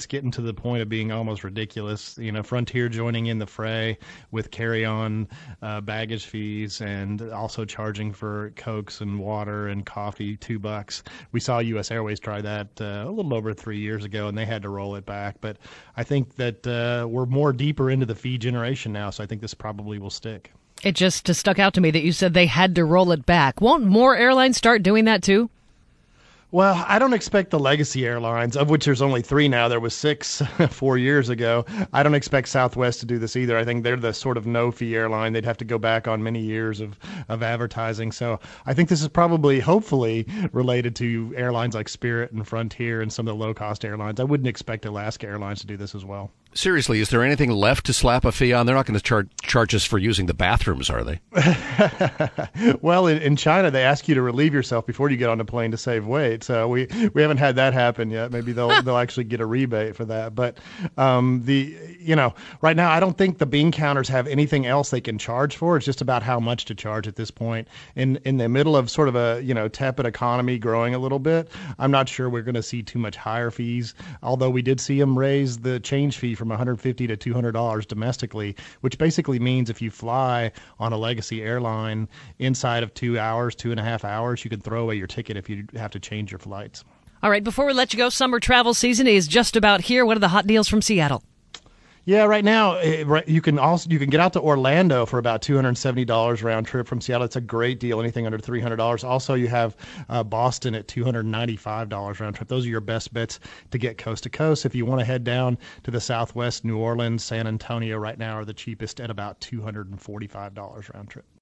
It's getting to the point of being almost ridiculous. Frontier joining in the fray with carry-on baggage fees and also charging for Cokes and water and coffee $2. We saw U.S. Airways try that a little over 3 years ago, and they had to roll it back. But I think that we're more deeper into the fee generation now, so I think this probably will stick. It just stuck out to me that you said they had to roll it back. Won't more airlines start doing that too? Well, I don't expect the legacy airlines, of which there's only 3 now. There was 6 4 years ago. I don't expect Southwest to do this either. I think they're the sort of no-fee airline. They'd have to go back on many years of advertising. So I think this is probably, hopefully, related to airlines like Spirit and Frontier and some of the low-cost airlines. I wouldn't expect Alaska Airlines to do this as well. Seriously, is there anything left to slap a fee on? They're not going to charge us for using the bathrooms, are they? Well, in China, they ask you to relieve yourself before you get on the plane to save weight. So we haven't had that happen yet. Maybe they'll actually get a rebate for that. But right now, I don't think the bean counters have anything else they can charge for. It's just about how much to charge at this point. In the middle of sort of a tepid economy growing a little bit, I'm not sure we're going to see too much higher fees. Although we did see them raise the change fee from $150 to $200 domestically, which basically means if you fly on a legacy airline inside of 2 hours, 2.5 hours, you can throw away your ticket if you have to change your flights. All right, before we let you go, summer travel season is just about here. What are the hot deals from Seattle? Yeah, right now you can get out to Orlando for about $270 round trip from Seattle. It's a great deal, anything under $300. Also, you have Boston at $295 round trip. Those are your best bets to get coast to coast. If you want to head down to the Southwest, New Orleans, San Antonio right now are the cheapest at about $245 round trip.